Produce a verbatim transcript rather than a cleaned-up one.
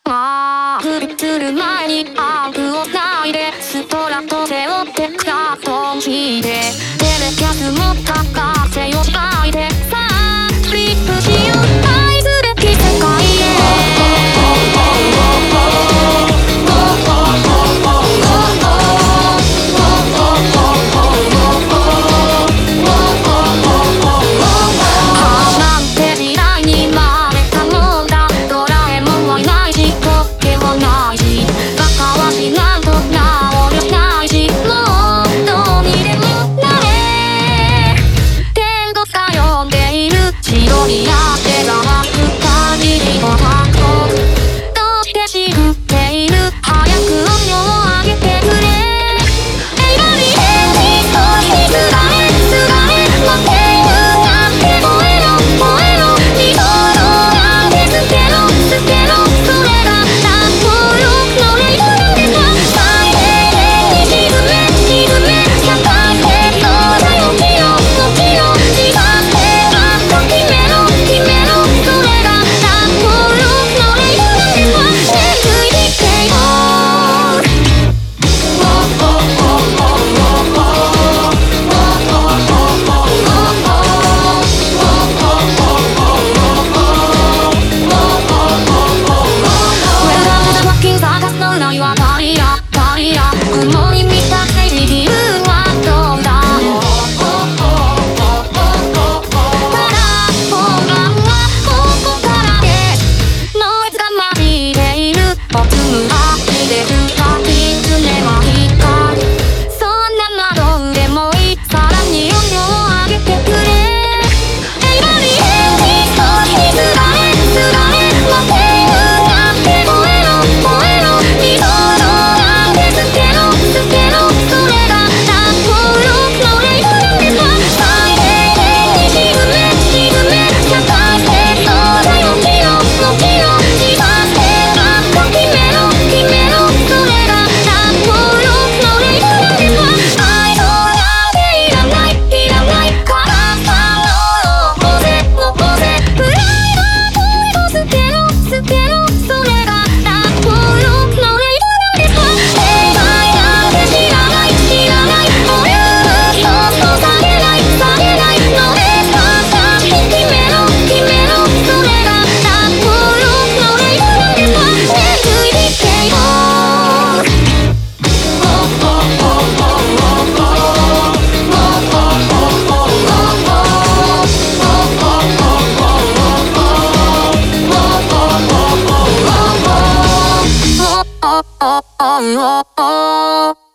ああ、振りする前にアークをないでストラと背負ってクラフトン引いてテレキャスも高せよしたいでさあフリップしよう愛すべき世界へにやってが吐く限りの反抗どうして知っている早く音量を上げてくれ映画に変に少しすがれすがれ持っているなんて燃えろ燃えろ理想のなんて捨てろ捨てろそれが乱暴力のレイブなんですか最低限に沈め沈め社会的相対を起きろ起きろ自殺性が決め決めろそれが乱暴力のレイブなんですわねついてきてよ探すのないはパリアパリア雲に見たヘビビルはどうだろうただ本番はここからですノイズが巻いている僕むらで二人つねは光そんな窓でもいいさらに音量を上げてくれ映画に変に少しすがれすがれ持っているなんて燃えろ燃えろ理想のなんて捨てろ捨てろそれが乱暴力のレイブなんですわ最低限に沈め沈め社会的相対を起きろ起きろ自殺性が決めろ決めろそれが乱暴力のレイブなんですわ愛想なんていらないいらないからさのぼせのぼせプライドを捨てろ捨てろそれが乱暴力のレイブなんですわ正解なんて知らない知らない俺は一つと下げない下げないのですから決めろ決めろそれが乱暴力のレイブなんですわねついてきてよoh, oh, oh, oh, oh.